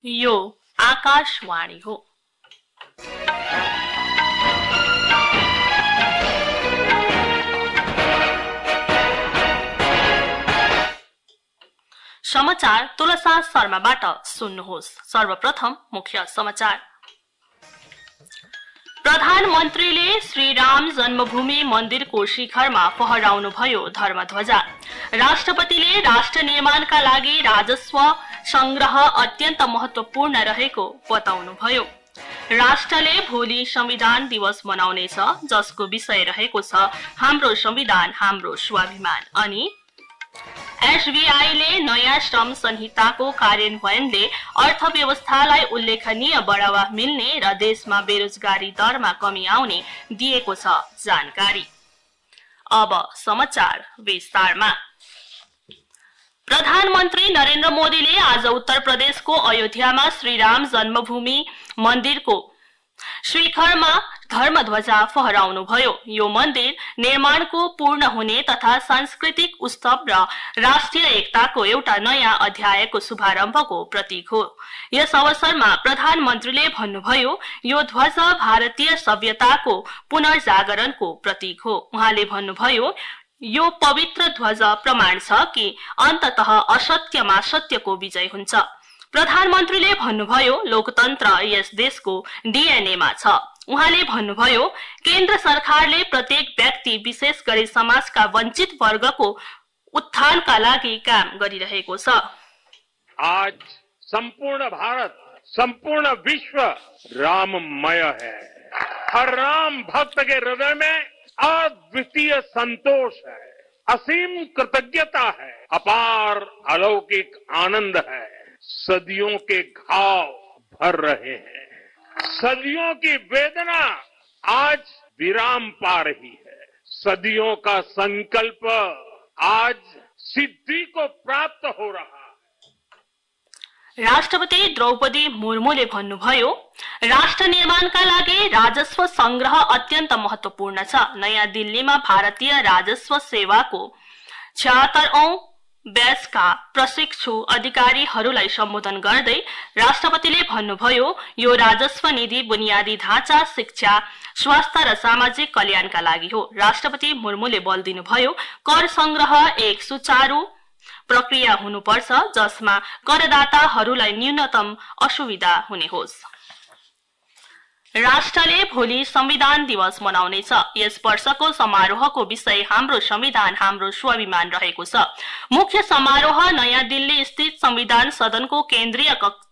यो आकाशवाणी हो। समाचार तुलसा शर्माबाट सुन्नुहोस्। सर्वप्रथम मुख्य समाचार। प्रधानमन्त्रीले श्रीराम जन्मभूमि मन्दिरको शिखरमा फहराउनुभयो धर्मध्वजा। राष्ट्रपतिले राष्ट्र निर्माणका लागि राजस्व संग्रह अत्यन्त महत्वपूर्ण रहेको बताउनुभयो। राष्ट्रले भोलि संविधान दिवस मनाउनेछ, जसको विषय रहेको छ हाम्रो संविधान हाम्रो स्वाभिमान। अनि एसबीआईले नयाँ श्रम संहिताको कार्यान्वयनले अर्थव्यवस्थालाई उल्लेखनीय बढावा मिल्ने र देशमा बेरोजगारी दरमा कमी आउने दिएको छ जानकारी। अब समाचार विस्तारमा। प्रधानमन्त्री नरेन्द्र मोदीले आज उत्तर प्रदेशको अयोध्यामा श्रीराम जन्मभूमि मन्दिरको शिखरमा धर्मध्वजा फहराउनुभयो। यो मन्दिर निर्माणको पूर्ण हुने तथा सांस्कृतिक उत्सव र राष्ट्रिय एकताको एउटा नयाँ अध्यायको शुभारम्भको प्रतीक हो। यस अवसरमा प्रधानमन्त्रीले भन्नुभयो, यो ध्वज भारतीय सभ्यताको पुनर्जागरणको प्रतीक हो। उहाँले भन्नुभयो, यो पवित्र ध्वज प्रमाण छ कि अन्ततः असत्यमा सत्यको विजय हुन्छ। प्रधानमन्त्रीले भन्नुभयो, लोकतन्त्र यस देशको डीएनएमा छ। उहाँले भन्नुभयो, केन्द्र सरकारले प्रत्येक व्यक्ति विशेष गरी समाजका वञ्चित वर्गको उत्थानका लागि काम गरिरहेको छ। आज सम्पूर्ण भारत, सम्पूर्ण विश्व राममय है। हर राम भक्त के हृदय में अद्वितीय संतोष है, असीम कृतज्ञता है, अपार अलौकिक आनंद है। सदियों के घाव भर रहे हैं, सदियों की वेदना आज विराम पा रही है, सदियों का संकल्प आज सिद्धि को प्राप्त हो रहा है। राष्ट्रपति द्रौपदी मुर्मुले भन्नुभयो, राष्ट्र निर्माणका लागि राजस्व संग्रह अत्यन्त महत्वपूर्ण छ। नयाँ दिल्लीमा भारतीय राजस्व सेवाको 76औं ब्याचका प्रशिक्षु अधिकारीहरूलाई सम्बोधन गर्दै राष्ट्रपतिले भन्नुभयो, यो राजस्व निधि बुनियादी ढाँचा, शिक्षा, स्वास्थ्य र सामाजिक कल्याणका लागि हो। राष्ट्रपति मुर्मुले बल दिनुभयो, कर संग्रह एक सुचारू प्रक्रिया हुनुपर्छ, जसमा करदाताहरूलाई न्यूनतम असुविधा हुने होस्। राष्ट्रले भोलि संविधान दिवस मनाउनेछ। यस वर्षको समारोहको विषय हाम्रो संविधान हाम्रो स्वाभिमान रहेको छ। मुख्य समारोह नयाँ दिल्ली स्थित संविधान सदनको केन्द्रीय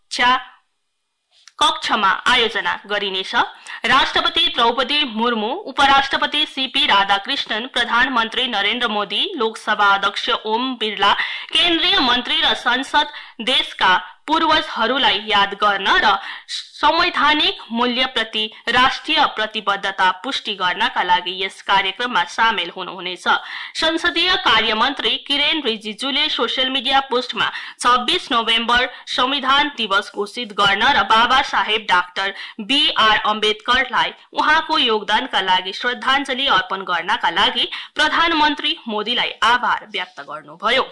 कक्षमा आयोजना गरिनेछ। राष्ट्रपति द्रौपदी मुर्मु, उपराष्ट्रपति सीपी राधाकृष्णन, प्रधानमन्त्री नरेन्द्र मोदी, लोकसभा अध्यक्ष ओम बिरला, केन्द्रीय मन्त्री र संसद देशका पूर्वजहरूलाई याद गर्न र संवैधानिक मूल्यप्रति राष्ट्रिय प्रतिबद्धता पुष्टि गर्नका लागि यस कार्यक्रममा सामेल हुनुहुनेछ। संसदीय कार्य मन्त्री किरेन रिजिजुले सोशल मिडिया पोस्टमा 26 नोभेम्बर संविधान दिवस घोषित गर्न र बाबा साहेब डाक्टर बीआर अम्बेडकरलाई उहाँको योगदानका लागि श्रद्धाञ्जली अर्पण गर्नका लागि प्रधानमन्त्री मोदीलाई आभार व्यक्त गर्नुभयो।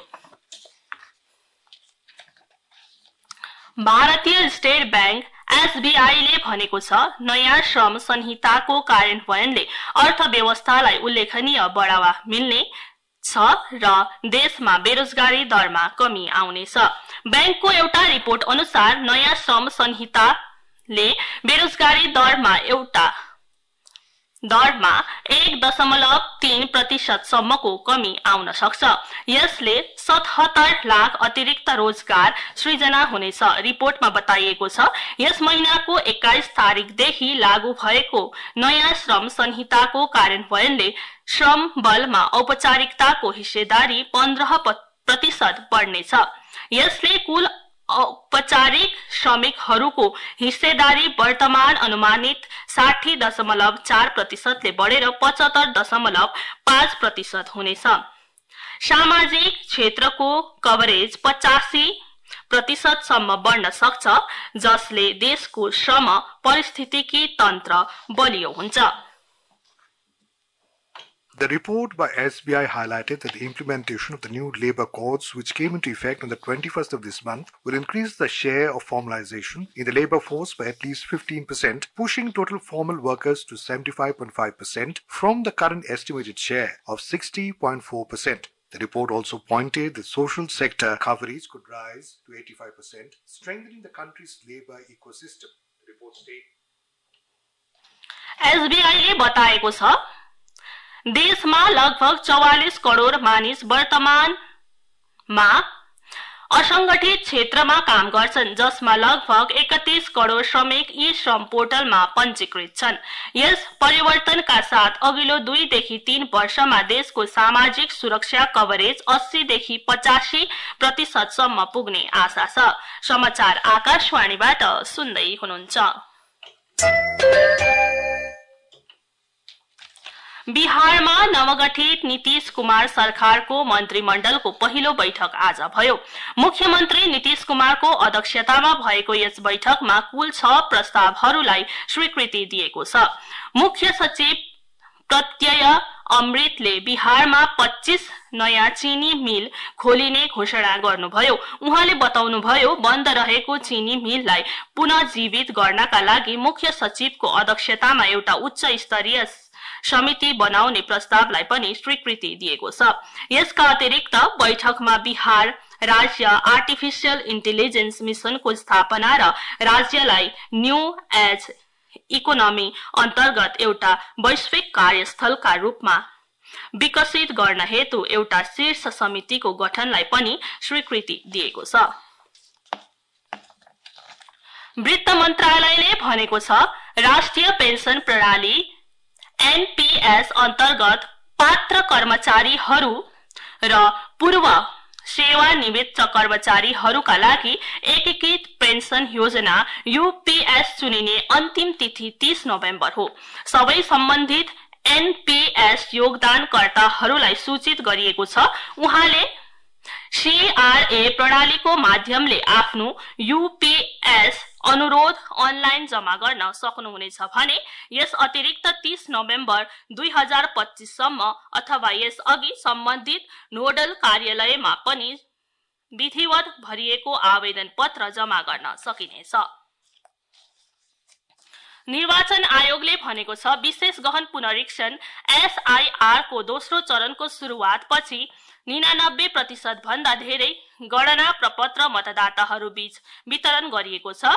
भारतीय स्टेट बैंक एसबीआईले भनेको छ, नयाँ श्रम संहिताको कार्यान्वयनले अर्थव्यवस्थालाई उल्लेखनीय बढावा मिल्ने छ र देशमा बेरोजगारी दरमा कमी आउनेछ। बैंकको एउटा रिपोर्ट अनुसार नयाँ श्रम संहिताले बेरोजगारी दरमा 1.3% सम्मको कमी आउन सक्छ। यसले 77 लाख अतिरिक्त रोजगार सृजना हुनेछ। रिपोर्टमा बताइएको छ, यस महिनाको 21 तारिकदेखि लागू भएको नयाँ श्रम संहिताको कार्यान्वयनले श्रम बलमा औपचारिकताको हिस्सेदारी 15% बढ्नेछ। यसले कुल औपचारिक श्रमिकहरूको हिस्सेदारी वर्तमान अनुमानित 60.4% ले बढेर 75.5% हुनेछ। सामाजिक क्षेत्रको कभरेज 85% सम्म बढ्न सक्छ, जसले देशको श्रम पारिस्थितिकी तन्त्र बलियो हुन्छ। The report by SBI highlighted that the implementation of the new labor codes, which came into effect on the 21st of this month, will increase the share of formalization in the labor force by at least 15%, pushing total formal workers to 75.5% from the current estimated share of 60.4%. The report also pointed that social sector coverage could rise to 85%, strengthening the country's labor ecosystem. The report stated. एसबीआईले बताएको छ देशमा लगभग 44 करोड मानिस वर्तमानमा असंगठित क्षेत्रमा काम गर्छन्, जसमा लगभग 31 करोड श्रमिक यी श्रम पोर्टलमा पञ्जीकृत छन्। यस परिवर्तनका साथ अघिल्लो 2 देखि 3 वर्षमा देशको सामाजिक सुरक्षा कभरेज 80 देखि 85% सम्म पुग्ने आशा छ। समाचार आकाशवाणीबाट सुन्दै हुनुहुन्छ। बिहारमा नवगठित नीतीश कुमार सरकारको मन्त्रीमण्डलको पहिलो बैठक आज भयो। मुख्यमन्त्री नीतीश कुमारको अध्यक्षतामा भएको यस बैठकमा कुल 6 प्रस्तावहरूलाई स्वीकृति दिएको छ। मुख्य सचिव प्रत्यय अमृतले बिहारमा 25 नयाँ चिनी मिल खोलिने घोषणा गर्नुभयो। उहाँले बताउनुभयो बन्द रहेको चिनी मिललाई पुनर्जीवित गर्नका लागि मुख्य सचिवको अध्यक्षतामा एउटा उच्च स्तरीय समिति बनाउने प्रस्तावलाई पनि स्वीकृति दिएको छ। यसका अतिरिक्त बैठकमा बिहार राज्य आर्टिफिशियल इन्टेलिजेन्स मिशनको स्थापना र राज्यलाई न्यू एज इकोनोमी अन्तर्गत एउटा वैश्विक कार्यस्थलका रूपमा विकसित गर्न हेतु एउटा शीर्ष समितिको गठनलाई पनि स्वीकृति दिएको छ। वित्त मन्त्रालयले भनेको छ राष्ट्रिय पेन्सन प्रणाली एनपीएस अन्तर्गत पात्र कर्मचारीहरू र पूर्व सेवानिवृत्त कर्मचारीहरूका लागि एकीकृत पेन्सन योजना यूपीएस चुनिने अन्तिम तिथि 30 नोभेम्बर हो। सबै सम्बन्धित एनपीएस योगदानकर्ताहरूलाई सूचित गरिएको छ। उहाँले सीआरए प्रणालीको माध्यमले आफ्नो यूपीएस अनुरोध अनलाइन जम्मा गर्न सक्नुहुनेछ भने यस अतिरिक्त 30 नोभेम्बर 2025 सम्म अथवा यस अघि सम्बन्धित नोडल कार्यालयमा पनि विधिवत भरिएको आवेदन पत्र जम्मा गर्न सकिनेछ। निर्वाचन आयोगले भनेको छ विशेष गहन पुनरीक्षण एसआईआर को दोस्रो चरणको सुरुवात पछि 99% भन्दा धेरै गणना प्रपत्र मतदाताहरू बीच वितरण गरिएको छ।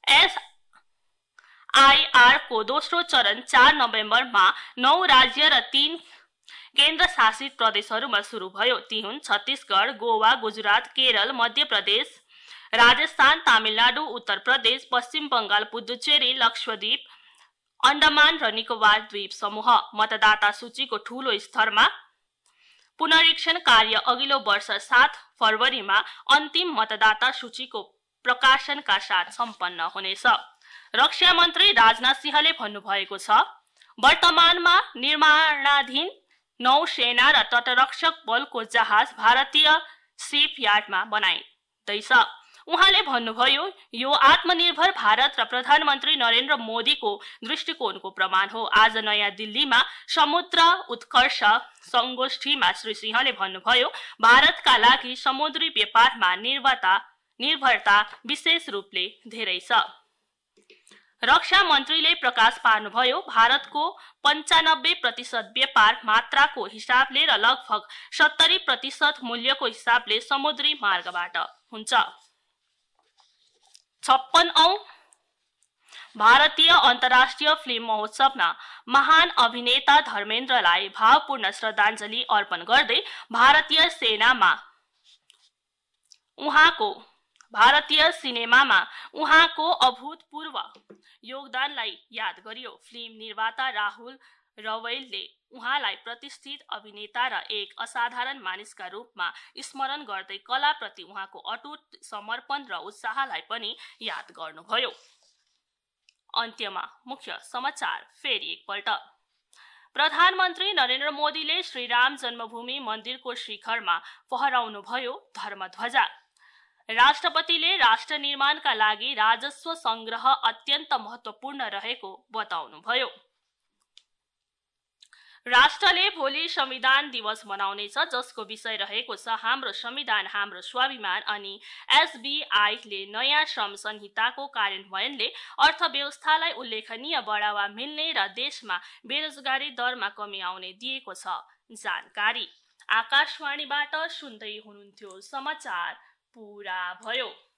एसआईआर को दोस्रो चरण 4 नोभेम्बरमा 9 राज्य र 3 केन्द्र शासित प्रदेशहरूमा सुरु भयो। ती हुन् छत्तीसगढ, गोवा, गुजरात, केरल, मध्य प्रदेश, राजस्थान, तमिलनाडु, उत्तर प्रदेश, पश्चिम बंगाल, पुडुचेरी, लक्षद्वीप, अंडमान र निकोबार द्वीप समूह। मतदाता सूचीको ठूलो स्तरमा पुनरीक्षण कार्य अघिल्लो वर्ष 7 फरवरीमा अन्तिम मतदाता सूचीको प्रकाशनका साथ सम्पन्न हुनेछ। रक्षा मन्त्री राजनाथ सिंहले भन्नुभएको छ वर्तमानमा निर्माणाधीन नौसेना र तटरक्षक बलको जहाज भारतीय शिपयार्डमा बनाइँदैछ। उहाँले भन्नुभयो यो आत्मनिर्भर भारत र प्रधानमन्त्री नरेन्द्र मोदीको दृष्टिकोणको प्रमाण हो। आज नयाँ दिल्लीमा समुद्र उत्कर्ष संगोष्ठीमा श्री सिंहले भन्नुभयो भारतका लागि समुद्री व्यापारमा निर्भरता विशेष रूपले धेरै छ। रक्षा मन्त्रीले प्रकाश पार्नुभयो भारतको 95% व्यापार मात्राको हिसाबले र लगभग 70% मूल्यको हिसाबले समुद्री मार्गबाट हुन्छ। 56औं भारतीय अन्तर्राष्ट्रिय फिल्म महोत्सवमा महान अभिनेता धर्मेन्द्रलाई भावपूर्ण श्रद्धाञ्जली अर्पण गर्दै भारतीय सिनेमामा उहाँको अभूतपूर्व योगदानलाई याद गरियो। फिल्म निर्माता राहुल रवैलले उहाँलाई प्रतिष्ठित अभिनेता र एक असाधारण मानिसका रूपमा स्मरण गर्दै कलाप्रति उहाँको अटुट समर्पण र उत्साहलाई पनि याद गर्नुभयो। अन्त्यमा मुख्य समाचार फेरि एकपल्ट। प्रधानमन्त्री नरेन्द्र मोदीले श्रीराम जन्मभूमि मन्दिरको शिखरमा फहराउनुभयो धर्मध्वजा। राष्ट्रपतिले राष्ट्र निर्माणका लागि राजस्व संग्रह अत्यन्त महत्त्वपूर्ण रहेको बताउनुभयो। राष्ट्रले भोलि संविधान दिवस मनाउनेछ, जसको विषय रहेको छ हाम्रो संविधान हाम्रो स्वाभिमान। अनि एसबीआईले नयाँ श्रम संहिताको कार्यान्वयनले अर्थव्यवस्थालाई उल्लेखनीय बढावा मिल्ने र देशमा बेरोजगारी दरमा कमी आउने दिएको छ जानकारी। आकाशवाणीबाट सुन्दै हुनुहुन्थ्यो, समाचार पूरा भयो।